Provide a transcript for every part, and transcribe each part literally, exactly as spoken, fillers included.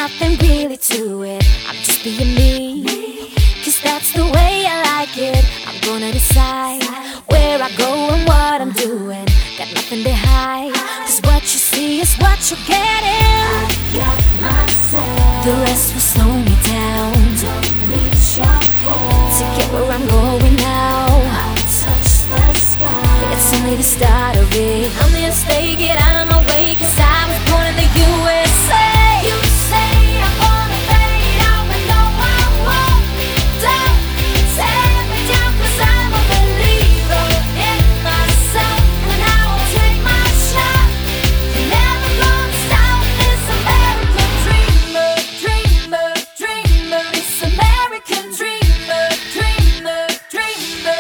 nothing really to it. I'm just being me, cause that's the way I like it. I'm gonna decide where I go and what I'm doing. Got nothing to hide, cause what you see is what you're getting. I got myself, the rest will slow me down. Don't need your help to get where I'm going now. I'll touch the sky, it's only the start of it. I'm here to stay, get out of my way, cause I was born in the U S A. You say I'm gonna fade out, but no I won't. Don't tear me down, cause I'm a believer in myself, and I will take my shot. You're never gonna stop this American dreamer, dreamer, dreamer. This American dreamer, dreamer, dreamer.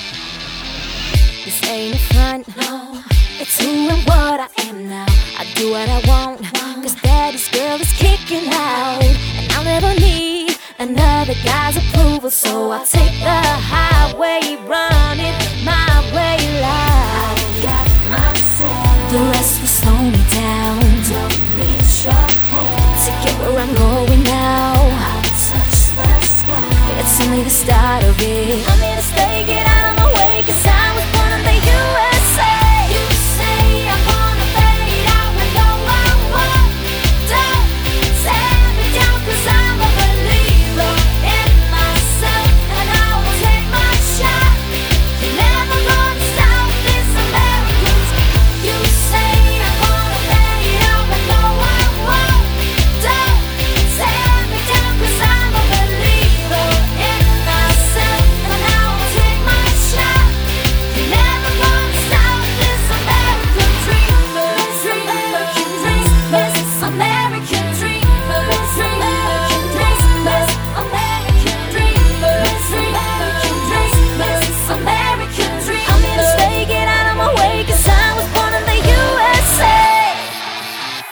This ain't a front, no, it's who and what I am now. I do what I want, cause daddy's girl is kicking out, and I'll never need another guy's approval. So I'll take the highway, run it my way like I got myself. The rest will slow me down. Don't need your help to get where I'm going now. I'll touch the sky, it's only the start of it. I'm here to stay, get out of my way, cause I was born in the U S A. You say I'm gonna fade out, but no I won't. Don't tear me down, cause I'm a believer in myself, and I will take my shot. You're never gonna stop this American. You say I'm gonna fade out, but no I won't. Don't tear me down, cause I'm a believer in myself, and I will take my shot. You're never gonna stop this American dreamer, American dreamer, American dreamer, American dreamer, American dreamer, American dreamer, American dreamer. I'm here to stay, get out of my way, cause I was born in the U S A.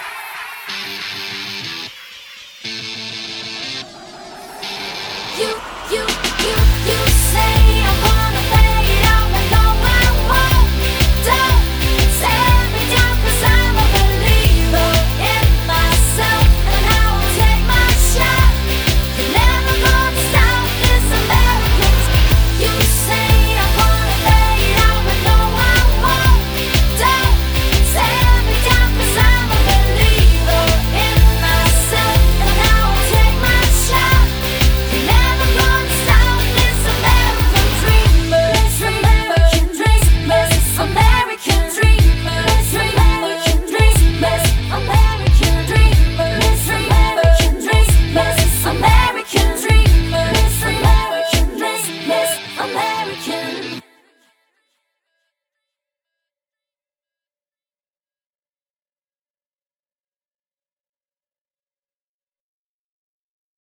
You